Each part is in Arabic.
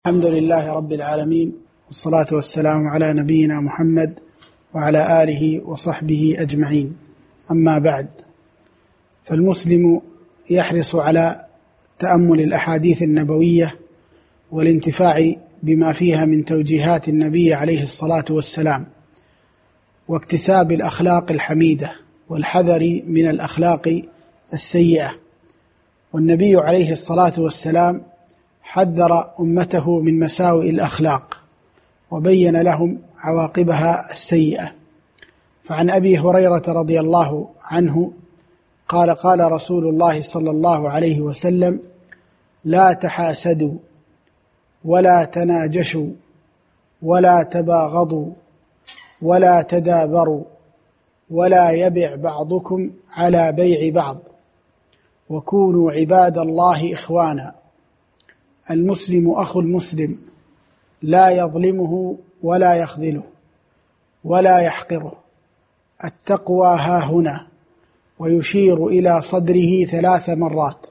الحمد لله رب العالمين، والصلاة والسلام على نبينا محمد وعلى آله وصحبه أجمعين. أما بعد، فالمسلم يحرص على تأمل الأحاديث النبوية والانتفاع بما فيها من توجيهات النبي عليه الصلاة والسلام، واكتساب الأخلاق الحميدة والحذر من الأخلاق السيئة. والنبي عليه الصلاة والسلام حذر أمته من مساوئ الأخلاق وبين لهم عواقبها السيئة. فعن أبي هريرة رضي الله عنه قال: قال رسول الله صلى الله عليه وسلم: لا تحاسدوا ولا تناجشوا ولا تباغضوا ولا تدابروا ولا يبع بعضكم على بيع بعض، وكونوا عباد الله إخوانا. المسلم أخو المسلم، لا يظلمه ولا يخذله ولا يحقره. التقوى هاهنا، ويشير إلى صدره 3 مرات.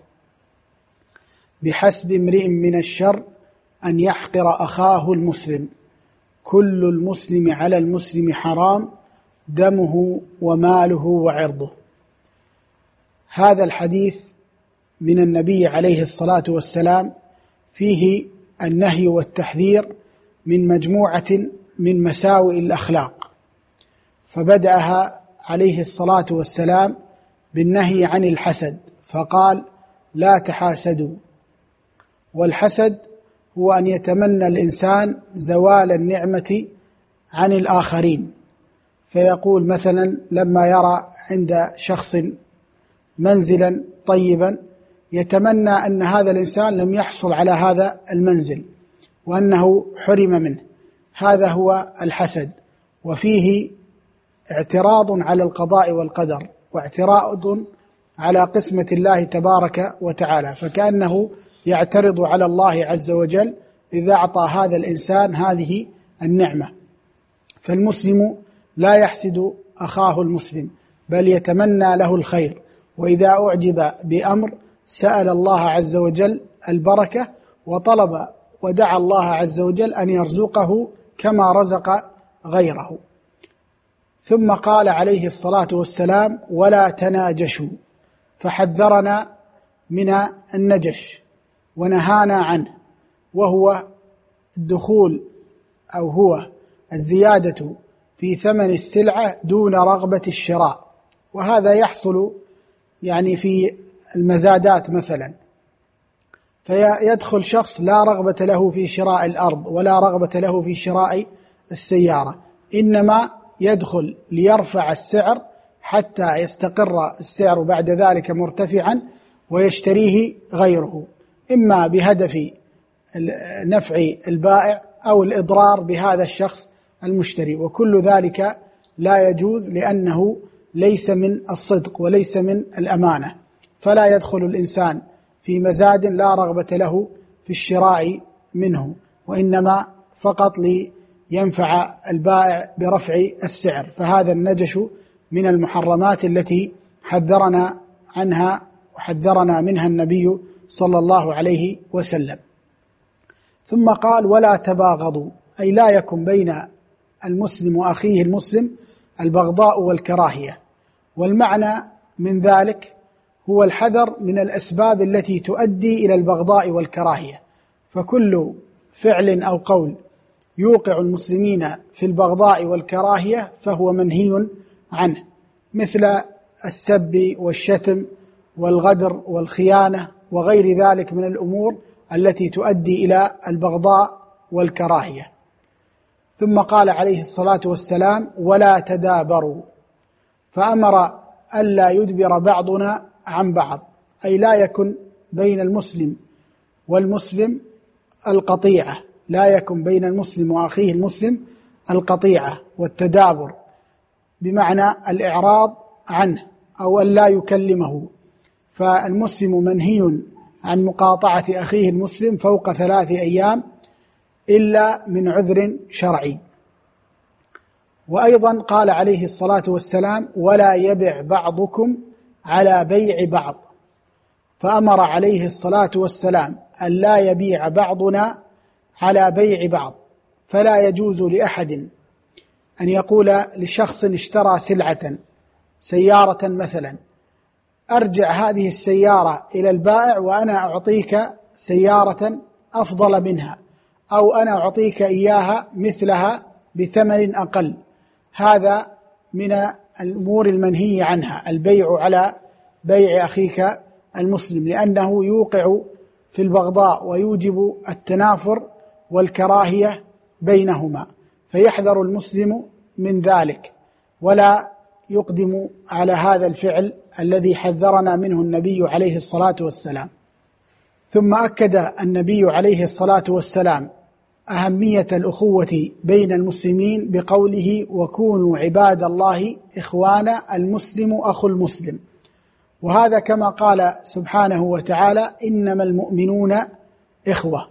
بحسب امرئ من الشر أن يحقر أخاه المسلم، كل المسلم على المسلم حرام، دمه وماله وعرضه. هذا الحديث من النبي عليه الصلاة والسلام فيه النهي والتحذير من مجموعة من مساوئ الأخلاق، فبدأها عليه الصلاة والسلام بالنهي عن الحسد، فقال: لا تحاسدوا. والحسد هو أن يتمنى الإنسان زوال النعمة عن الآخرين، فيقول مثلا لما يرى عند شخص منزلا طيبا يتمنى أن هذا الإنسان لم يحصل على هذا المنزل وأنه حرم منه. هذا هو الحسد، وفيه اعتراض على القضاء والقدر، واعتراض على قسمة الله تبارك وتعالى، فكأنه يعترض على الله عز وجل إذا أعطى هذا الإنسان هذه النعمة. فالمسلم لا يحسد أخاه المسلم، بل يتمنى له الخير، وإذا أعجب بأمر سأل الله عز وجل البركة، وطلب ودعا الله عز وجل أن يرزقه كما رزق غيره. ثم قال عليه الصلاة والسلام: ولا تناجشوا، فحذرنا من النجش ونهانا عنه، وهو الدخول أو هو الزيادة في ثمن السلعة دون رغبة الشراء. وهذا يحصل يعني في المزادات مثلا، فيدخل شخص لا رغبة له في شراء الأرض ولا رغبة له في شراء السيارة، إنما يدخل ليرفع السعر حتى يستقر السعر بعد ذلك مرتفعا ويشتريه غيره، إما بهدف نفع البائع أو الإضرار بهذا الشخص المشتري، وكل ذلك لا يجوز، لأنه ليس من الصدق وليس من الأمانة. فلا يدخل الإنسان في مزاد لا رغبة له في الشراء منه، وإنما فقط لينفع البائع برفع السعر. فهذا النجش من المحرمات التي حذرنا عنها وحذرنا منها النبي صلى الله عليه وسلم. ثم قال: ولا تباغضوا، أي لا يكن بين المسلم وأخيه المسلم البغضاء والكراهية. والمعنى من ذلك هو الحذر من الأسباب التي تؤدي إلى البغضاء والكراهية، فكل فعل أو قول يوقع المسلمين في البغضاء والكراهية فهو منهي عنه، مثل السب والشتم والغدر والخيانة وغير ذلك من الأمور التي تؤدي إلى البغضاء والكراهية. ثم قال عليه الصلاة والسلام: ولا تدابروا، فأمر ألا يدبر بعضنا عن بعض، أي لا يكن بين المسلم والمسلم القطيعة، لا يكن بين المسلم وأخيه المسلم القطيعة والتدابر، بمعنى الإعراض عنه أو أن لا يكلمه. فالمسلم منهي عن مقاطعة أخيه المسلم فوق 3 أيام إلا من عذر شرعي. وأيضا قال عليه الصلاة والسلام: ولا يبع بعضكم على بيع بعض، فأمر عليه الصلاة والسلام أن لا يبيع بعضنا على بيع بعض، فلا يجوز لأحد أن يقول لشخص اشترى سلعة سيارة مثلا: أرجع هذه السيارة إلى البائع وأنا أعطيك سيارة أفضل منها، أو أنا أعطيك إياها مثلها بثمن أقل. هذا من الأمور المنهي عنها، البيع على بيع أخيك المسلم، لأنه يوقع في البغضاء ويوجب التنافر والكراهية بينهما، فيحذر المسلم من ذلك ولا يقدم على هذا الفعل الذي حذرنا منه النبي عليه الصلاة والسلام. ثم أكد النبي عليه الصلاة والسلام أهمية الأخوة بين المسلمين بقوله: وكونوا عباد الله إخوانا، المسلم أخو المسلم. وهذا كما قال سبحانه وتعالى: إنما المؤمنون إخوة.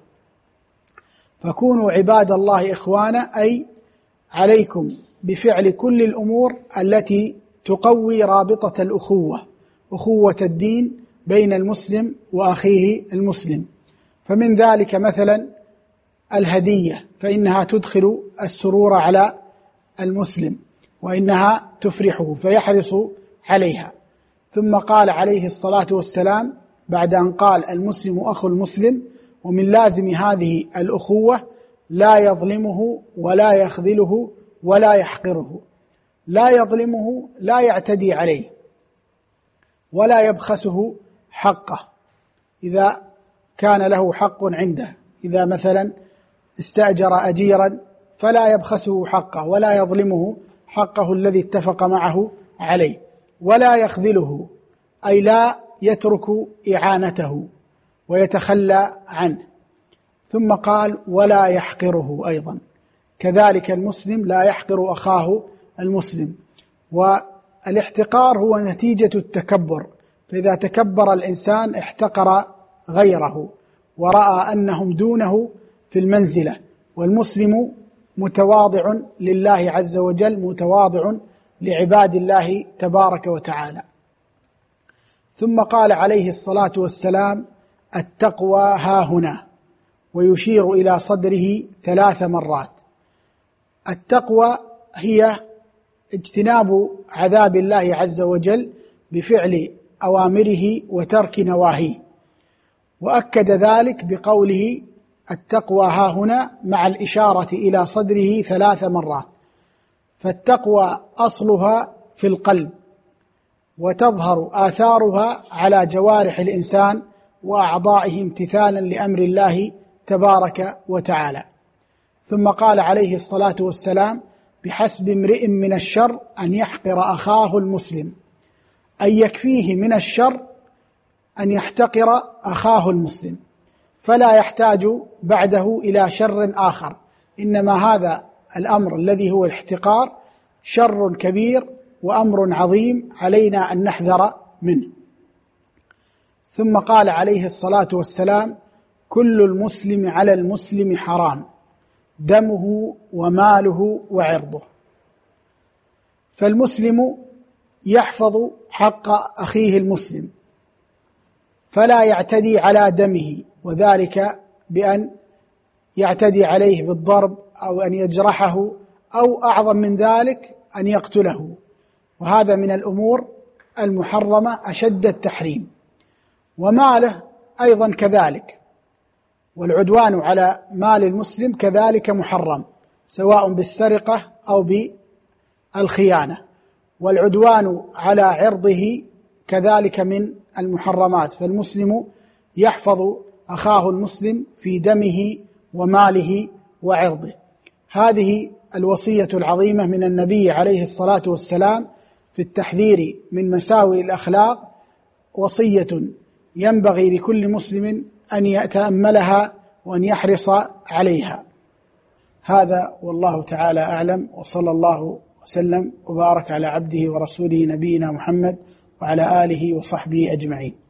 فكونوا عباد الله إخوانا، أي عليكم بفعل كل الأمور التي تقوي رابطة الأخوة، أخوة الدين بين المسلم وأخيه المسلم. فمن ذلك مثلا الهدية، فإنها تدخل السرور على المسلم وإنها تفرحه فيحرص عليها. ثم قال عليه الصلاة والسلام بعد أن قال المسلم أخو المسلم: ومن لازم هذه الأخوة لا يظلمه ولا يخذله ولا يحقره. لا يظلمه، لا يعتدي عليه، ولا يبخسه حقه إذا كان له حق عنده. إذا مثلا استأجر أجيرا فلا يبخسه حقه ولا يظلمه حقه الذي اتفق معه عليه. ولا يخذله، أي لا يترك إعانته ويتخلى عنه. ثم قال: ولا يحقره أيضا، كذلك المسلم لا يحقر أخاه المسلم. والاحتقار هو نتيجة التكبر، فإذا تكبر الإنسان احتقر غيره ورأى أنهم دونه في المنزلة. والمسلم متواضع لله عز وجل، متواضع لعباد الله تبارك وتعالى. ثم قال عليه الصلاة والسلام: التقوى هاهنا، ويشير إلى صدره 3 مرات. التقوى هي اجتناب عذاب الله عز وجل بفعل أوامره وترك نواهيه، وأكد ذلك بقوله: التقوى هاهنا، مع الإشارة إلى صدره 3 مرات. فالتقوى أصلها في القلب، وتظهر آثارها على جوارح الإنسان وأعضائه امتثالا لأمر الله تبارك وتعالى. ثم قال عليه الصلاة والسلام: بحسب امرئ من الشر أن يحقر أخاه المسلم، أي يكفيه من الشر أن يحتقر أخاه المسلم، فلا يحتاج بعده إلى شر آخر. إنما هذا الأمر الذي هو الاحتقار شر كبير وأمر عظيم علينا أن نحذر منه. ثم قال عليه الصلاة والسلام: كل المسلم على المسلم حرام، دمه وماله وعرضه. فالمسلم يحفظ حق أخيه المسلم، فلا يعتدي على دمه، وذلك بأن يعتدي عليه بالضرب أو أن يجرحه، أو أعظم من ذلك أن يقتله، وهذا من الأمور المحرمة أشد التحريم. وماله أيضا كذلك، والعدوان على مال المسلم كذلك محرم، سواء بالسرقة أو بالخيانة. والعدوان على عرضه كذلك من المحرمات، فالمسلم يحفظ أخاه المسلم في دمه وماله وعرضه. هذه الوصية العظيمة من النبي عليه الصلاة والسلام في التحذير من مساوئ الأخلاق، وصية ينبغي لكل مسلم أن يتأملها وأن يحرص عليها. هذا والله تعالى أعلم، وصلى الله وسلم وبارك على عبده ورسوله نبينا محمد وعلى آله وصحبه أجمعين.